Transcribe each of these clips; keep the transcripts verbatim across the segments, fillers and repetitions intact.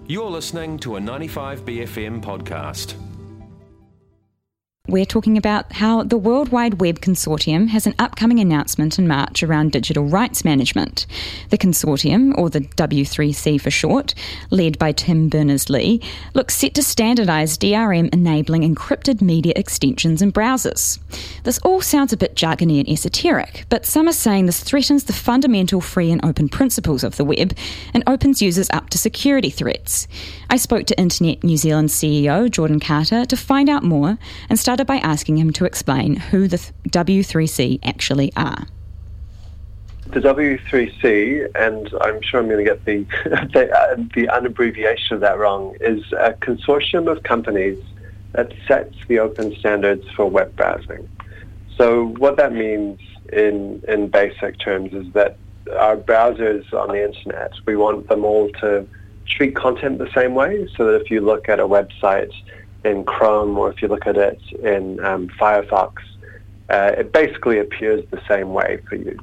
You're listening to a ninety-five B F M podcast. We're talking about how the World Wide Web Consortium has an upcoming announcement in March around digital rights management. The consortium, or the W three C for short, led by Tim Berners-Lee, looks set to standardise D R M enabling encrypted media extensions in browsers. This all sounds a bit jargony and esoteric, but some are saying this threatens the fundamental free and open principles of the web and opens users up to security threats. I spoke to Internet New Zealand C E O Jordan Carter to find out more and started by asking him to explain who the W three C actually are. The W three C, and I'm sure I'm going to get the the, uh, the unabbreviation of that wrong, is a consortium of companies that sets the open standards for web browsing. So what that means in in basic terms is that our browsers on the internet, we want them all to treat content the same way, so that if you look at a website in Chrome or if you look at it in um, Firefox, uh, it basically appears the same way for you.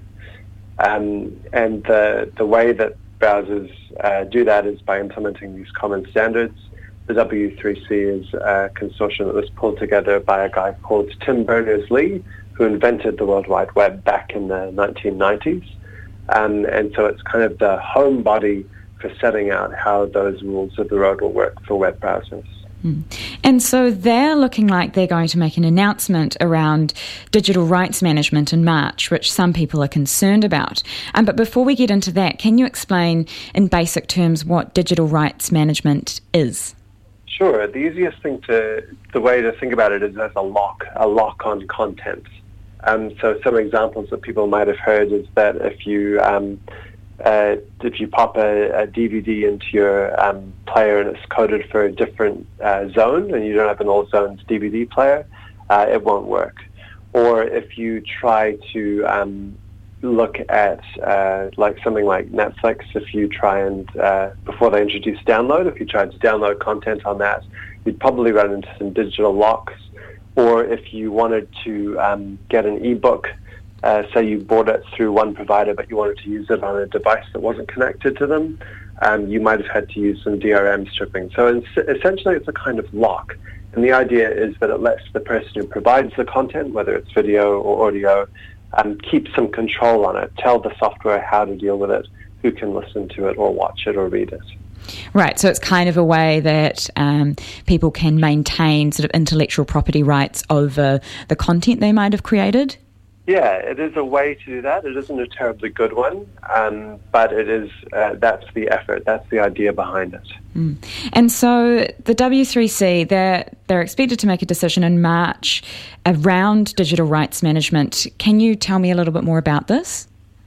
Um, and the, the way that browsers uh, do that is by implementing these common standards. The W three C is a consortium that was pulled together by a guy called Tim Berners-Lee, who invented the World Wide Web back in the nineteen nineties. Um, and so it's kind of the home body for setting out how those rules of the road will work for web browsers. Mm. And so they're looking like they're going to make an announcement around digital rights management in March, which some people are concerned about. Um, but before we get into that, can you explain in basic terms what digital rights management is? Sure. The easiest thing to, the way to think about it is as a lock, a lock on content. Um, so some examples that people might have heard is that if you um, Uh, if you pop a, a D V D into your um, player and it's coded for a different uh, zone and you don't have an all zones D V D player, uh, it won't work. Or if you try to um, look at uh, like something like Netflix, if you try and, uh, before they introduce download, if you tried to download content on that, you'd probably run into some digital locks. Or if you wanted to um, get an ebook, Uh, say you bought it through one provider but you wanted to use it on a device that wasn't connected to them, um, you might have had to use some D R M stripping. So it's, essentially it's a kind of lock. And the idea is that it lets the person who provides the content, whether it's video or audio, um, keep some control on it, tell the software how to deal with it, who can listen to it or watch it or read it. Right, so it's kind of a way that um, people can maintain sort of intellectual property rights over the content they might have created? Yeah, it is a way to do that. It isn't a terribly good one, um, but it is. Uh, that's the effort. That's the idea behind it. Mm. And so the W three C, they're, they're expected to make a decision in March around digital rights management. Can you tell me a little bit more about this?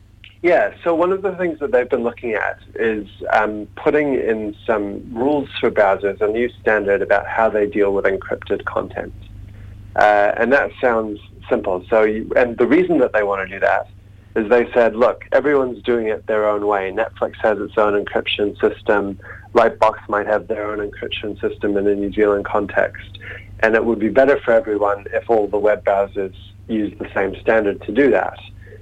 Yeah, so one of the things that they've been looking at is um, putting in some rules for browsers, a new standard about how they deal with encrypted content. Uh, and that sounds simple. So, you, and the reason that they want to do that is they said, look, everyone's doing it their own way. Netflix has its own encryption system. Lightbox might have their own encryption system in a New Zealand context. And it would be better for everyone if all the web browsers use the same standard to do that,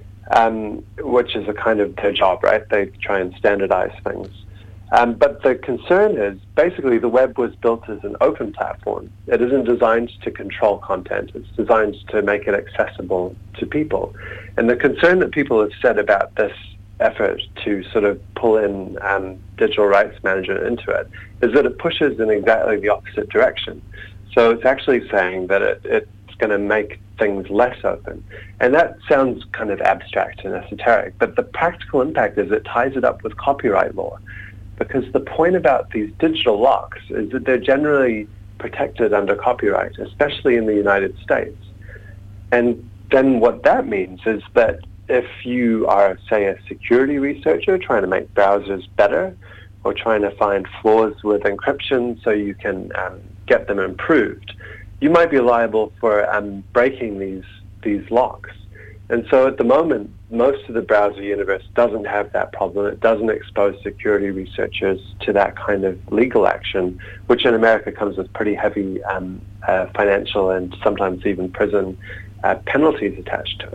um, which is a kind of their job, right? They try and standardize things. Um, but the concern is basically the web was built as an open platform. It isn't designed to control content. It's designed to make it accessible to people. And the concern that people have said about this effort to sort of pull in um, digital rights management into it is that it pushes in exactly the opposite direction. So it's actually saying that it, it's going to make things less open. And that sounds kind of abstract and esoteric, but the practical impact is it ties it up with copyright law. Because the point about these digital locks is that they're generally protected under copyright, especially in the United States. And then what that means is that if you are, say, a security researcher trying to make browsers better or trying to find flaws with encryption so you can um, get them improved, you might be liable for um, breaking these, these locks. And so at the moment, most of the browser universe doesn't have that problem. It doesn't expose security researchers to that kind of legal action, which in America comes with pretty heavy um, uh, financial and sometimes even prison uh, penalties attached to it.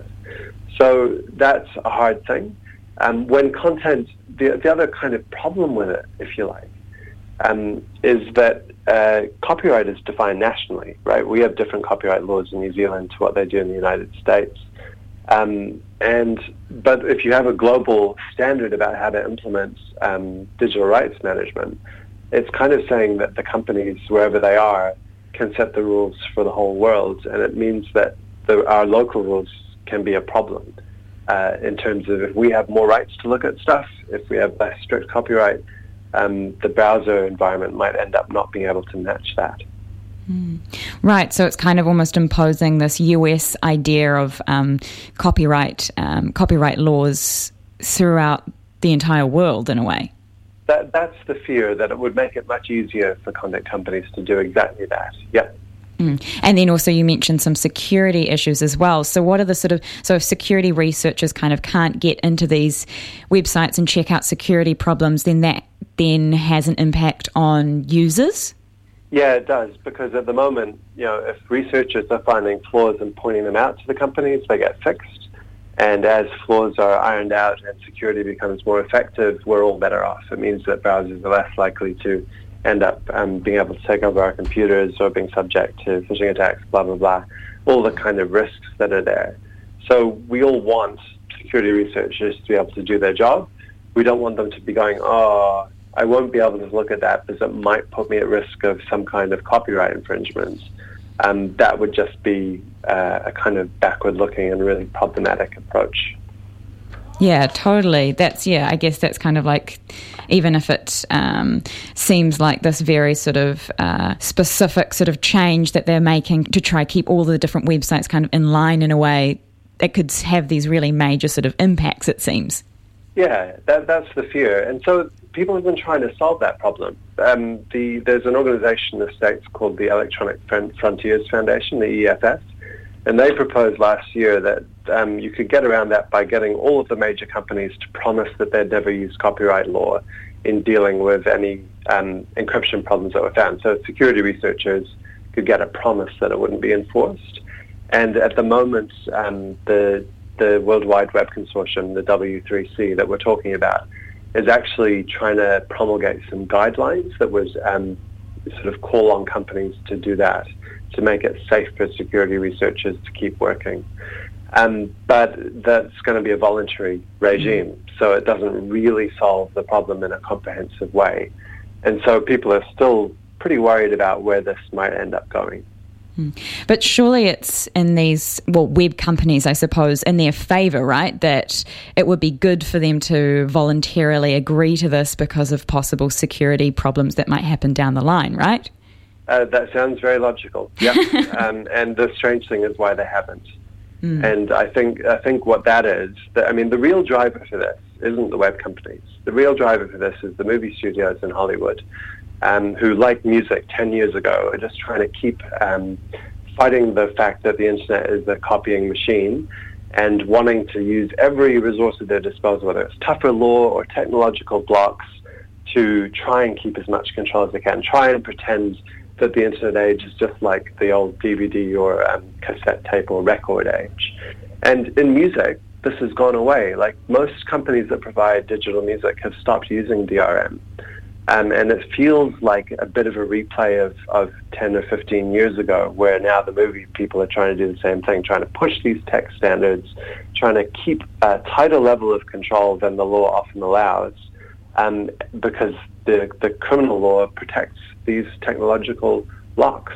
So that's a hard thing. Um, when content, the, the other kind of problem with it, if you like, um, is that uh, copyright is defined nationally, right? We have different copyright laws in New Zealand to what they do in the United States. Um, and but if you have a global standard about how to implement um, digital rights management, it's kind of saying that the companies, wherever they are, can set the rules for the whole world, and it means that the, our local rules can be a problem uh, in terms of if we have more rights to look at stuff, if we have less strict copyright, um, the browser environment might end up not being able to match that. Mm. Right, so it's kind of almost imposing this U S idea of um, copyright um, copyright laws throughout the entire world in a way. That, that's the fear, that it would make it much easier for content companies to do exactly that. Yeah. Mm. And then also you mentioned some security issues as well. So what are the sort of, so if security researchers kind of can't get into these websites and check out security problems, then that then has an impact on users? Yeah, it does, because at the moment, you know, if researchers are finding flaws and pointing them out to the companies, they get fixed. And as flaws are ironed out and security becomes more effective, we're all better off. It means that browsers are less likely to end up um, being able to take over our computers or being subject to phishing attacks, blah, blah, blah, all the kind of risks that are there. So we all want security researchers to be able to do their job. We don't want them to be going, oh, I won't be able to look at that because it might put me at risk of some kind of copyright infringement. Um, that would just be uh, a kind of backward-looking and really problematic approach. Yeah, totally. That's, yeah, I guess that's kind of like, even if it um, seems like this very sort of uh, specific sort of change that they're making to try to keep all the different websites kind of in line in a way, that could have these really major sort of impacts, it seems. Yeah, that, that's the fear. And so people have been trying to solve that problem. Um, the, there's an organization in the States called the Electronic Frontiers Foundation, the E F F, and they proposed last year that um, you could get around that by getting all of the major companies to promise that they'd never use copyright law in dealing with any um, encryption problems that were found. So security researchers could get a promise that it wouldn't be enforced. And at the moment, um, the the World Wide Web Consortium, the W three C that we're talking about, is actually trying to promulgate some guidelines that would um, sort of call on companies to do that, to make it safe for security researchers to keep working. Um, but that's going to be a voluntary regime, so it doesn't really solve the problem in a comprehensive way. And so people are still pretty worried about where this might end up going. But surely it's in these, well, web companies, I suppose, in their favour, right? That it would be good for them to voluntarily agree to this because of possible security problems that might happen down the line, right? Uh, that sounds very logical, yeah. um, and the strange thing is why they haven't. Mm. And I think I think what that is, that, I mean, the real driver for this isn't the web companies. The real driver for this is the movie studios in Hollywood, Um, who, like music ten years ago, are just trying to keep um, fighting the fact that the internet is a copying machine and wanting to use every resource at their disposal, whether it's tougher law or technological blocks, to try and keep as much control as they can, try and pretend that the internet age is just like the old D V D or um, cassette tape or record age. And in music, this has gone away. Like, most companies that provide digital music have stopped using D R M. Um, and it feels like a bit of a replay of, of ten or fifteen years ago, where now the movie people are trying to do the same thing, trying to push these tech standards, trying to keep a tighter level of control than the law often allows, um, because the, the criminal law protects these technological blocks.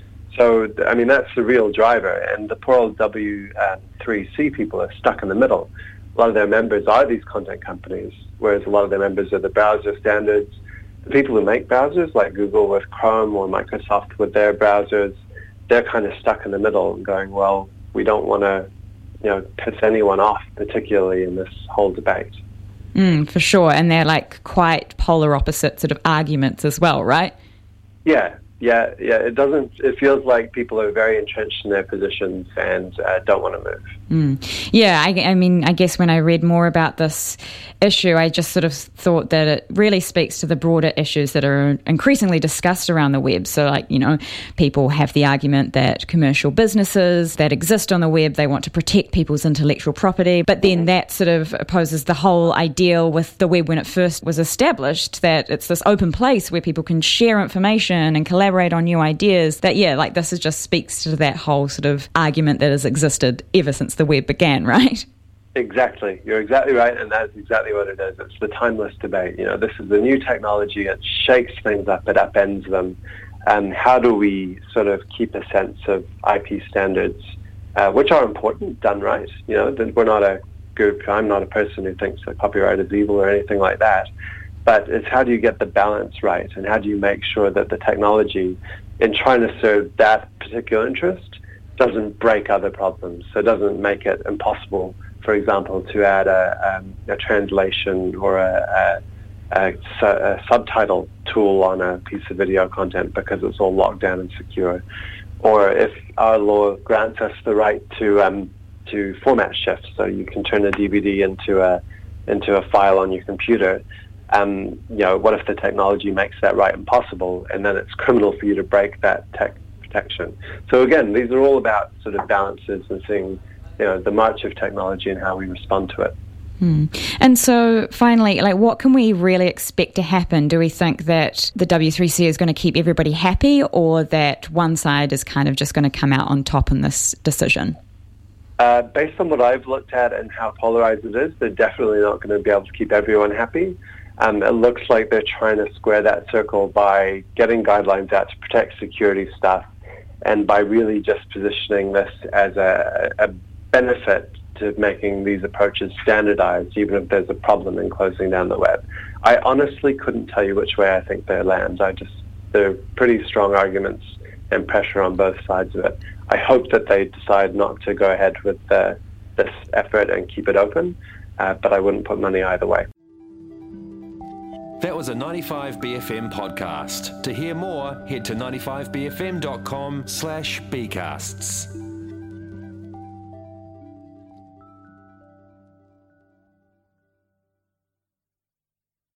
So, I mean, that's the real driver, and the poor old W three C people are stuck in the middle. A lot of their members are these content companies, whereas a lot of their members are the browser standards. The people who make browsers, like Google with Chrome or Microsoft with their browsers, they're kind of stuck in the middle and going, well, we don't want to, you know, piss anyone off, particularly in this whole debate. Mm, for sure. And they're like quite polar opposite sort of arguments as well, right? Yeah, yeah, yeah. It doesn't, it feels like people are very entrenched in their positions and uh, don't want to move. Mm. Yeah, I, I mean, I guess when I read more about this issue, I just sort of thought that it really speaks to the broader issues that are increasingly discussed around the web. So, like, you know, people have the argument that commercial businesses that exist on the web, they want to protect people's intellectual property, but then that sort of opposes the whole ideal with the web when it first was established, that it's this open place where people can share information and collaborate on new ideas. That, yeah, like this is just speaks to that whole sort of argument that has existed ever since the web began, right? Exactly. You're exactly right, and that's exactly what it is. It's the timeless debate. You know, this is the new technology. It shakes things up. It upends them. And how do we sort of keep a sense of I P standards, uh, which are important, done right? You know, that we're not a group. I'm not a person who thinks that copyright is evil or anything like that. But it's how do you get the balance right, and how do you make sure that the technology, in trying to serve that particular interest, doesn't break other problems. So it doesn't make it impossible, for example, to add a, um, a translation or a, a, a, a subtitle tool on a piece of video content because it's all locked down and secure. Or if our law grants us the right to um, to format shift, so you can turn a D V D into a into a file on your computer. Um, you know, what if the technology makes that right impossible, and then it's criminal for you to break that tech protection? So again, these are all about sort of balances and seeing, you know, the march of technology and how we respond to it. Hmm. And so finally, like, what can we really expect to happen? Do we think that the W three C is going to keep everybody happy, or that one side is kind of just going to come out on top in this decision? Uh, based on what I've looked at and how polarized it is, they're definitely not going to be able to keep everyone happy. Um, it looks like they're trying to square that circle by getting guidelines out to protect security stuff, and by really just positioning this as a, a benefit to making these approaches standardized, even if there's a problem in closing down the web. I honestly couldn't tell you which way I think they land. I just, there are pretty strong arguments and pressure on both sides of it. I hope that they decide not to go ahead with uh, this effort and keep it open, uh, but I wouldn't put money either way. That was a ninety-five B F M podcast. To hear more, head to ninety-five b f m dot com slash bcasts.